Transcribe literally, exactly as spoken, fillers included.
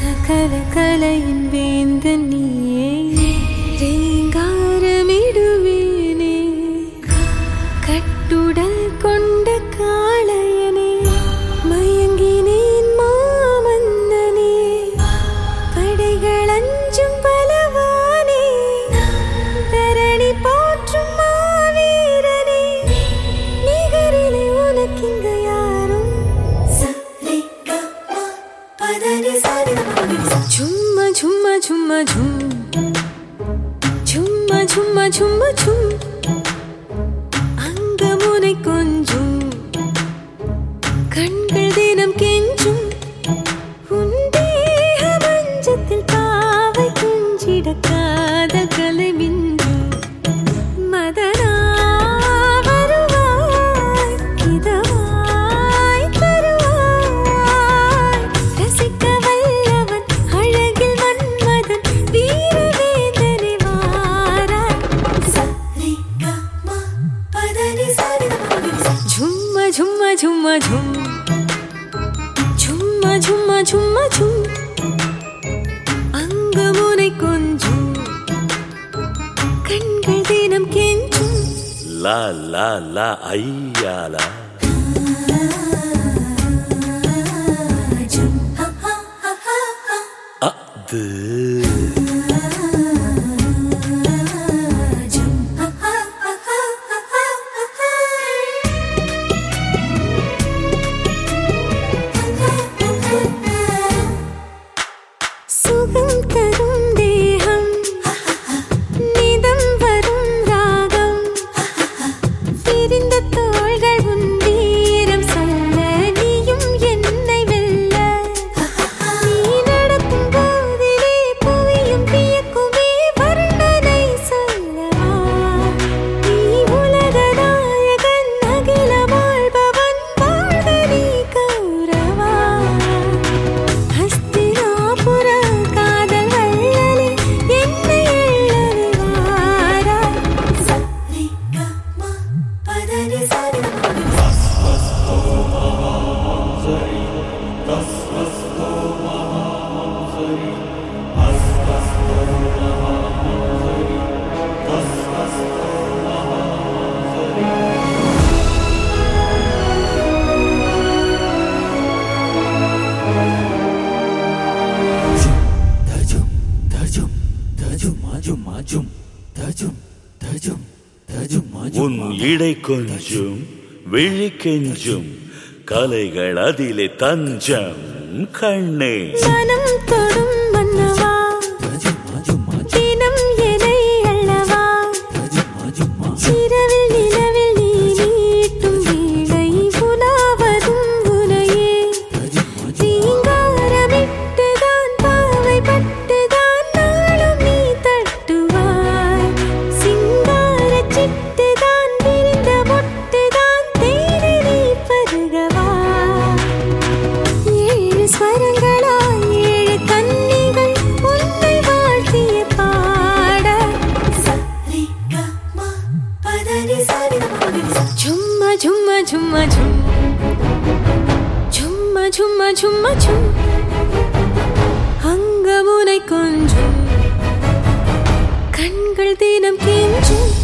சகல கலையின் வேந்தன் நீயே ரீங்காரமிடுவேனே கட்டுடல் கொண்ட காளையனே மயங்கினேன் மாமன்னனே படைகள் அஞ்சும் பலவானே தரணி போற்றும் மாவீரனே நிகரிலே உனக்கிங்க யாரும் சும்மா சும்மா சும்மா சும் சும்மா சும்மா சும்மா சும் அங்கமுனை கொஞ்சும் கண்கள் தினம் கெஞ்சும் உன் தேக மஞ்சத்தில் பாவை குஞ்சிட காதல் கலை மிஞ்சும் மதனா வருவாய் இதவாய் தருவாய் ரசிக்க வல்லவன் அழகில் மன்மதன் வீரவேந்தனை வாராய் झुम्मा झुम्मा झुम्मा झुम झुम्मा झुम्मा झुम्मा झुम अंगमुனை கொஞ்சும் கண்கள் தினம் கெஞ்சும் லா லா லா ஐயா லா அது சுகம் தரும் தேகம் நிதம் வரும் ராகம் விரிந்த தோள்கள் உன் வீரம் சொல்ல நீயும் என்னை வெல்ல நீ நடக்கும் போதிலே புவியும் வியக்குமே வர்ணனை சொல்லவா நீ உலக நாயகன் அகில வாழ்பவன் வாழ்க நீ கௌரவா ஹஸ்தினாபுர காதல் வள்ளலே என்னை எள்ளவே வாராய் உன் இடை கொஞ்சும் விழி கெஞ்சும் கலைகள் அதிலே தஞ்சம் கண்ணே மனம் தொடும் மன்னவா தினம் என்னை அள்ளவா இரவில் நிலவில் நீ நீட்டும் வீணை புலாவதும் உனையே ரீங்காரமிட்டுதான் பாவை பட்டுதான் நாளும் நீ தட்டுவாய் சிங்கார சிட்டுதான் விரிந்த மொட்டுதான் தேனை நீ பருகவா ஏழு ஸ்வரங்களாய் ஏழு கன்னிகள் உன்னை வாழ்த்திய பாட சும்மா சும்மா சும்மா சும் சும்மா சும்மா சும்மா சும் அங்கமுனை கொஞ்சும் கண்கள் தினம் கெஞ்சும்